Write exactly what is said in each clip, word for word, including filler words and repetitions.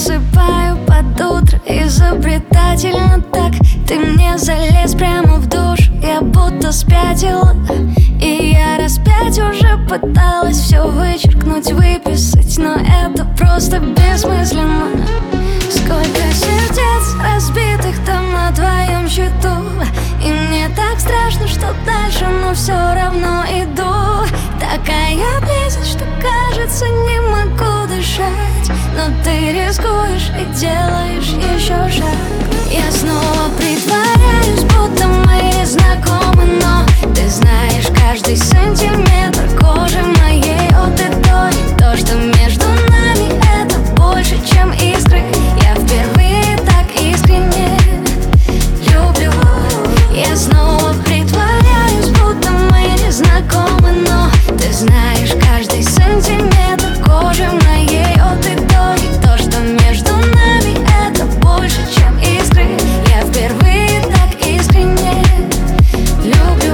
засыпаю под утро, изобретательно так. Ты мне залез прямо в душ, я будто спятила. И я раз пять уже пыталась все вычеркнуть, выписать, но это просто бессмысленно. Сколько сердец разбитых там на твоем счету, и мне так страшно, что дальше, но все равно иду. Такая близость, что кажется, не могу дышать, но ты рискуешь и делаешь еще шаг. Я снова притворяюсь, будто мы не знакомы, но ты знаешь каждый сантиметр кожи моей от и до. И то, что между нами, это больше, чем искры. Я впервые так искренне люблю. Я снова притворяюсь, будто мы не знакомы, но ты знаешь каждый сантиметр кожи моей от и до. И то, что между нами, это больше, чем искры. Я впервые так искренне люблю.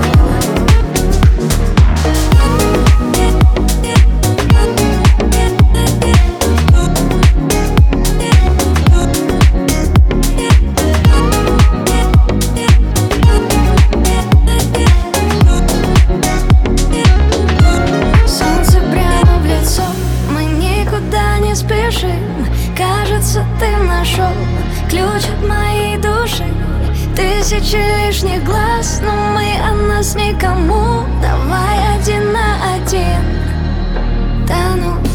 Солнце прямо в лицо, мы никуда не спешим. Кажется, ты нашел ключ от моей души. Тысячи лишних глаз, но мы о нас никому. Давай один на один. Да ну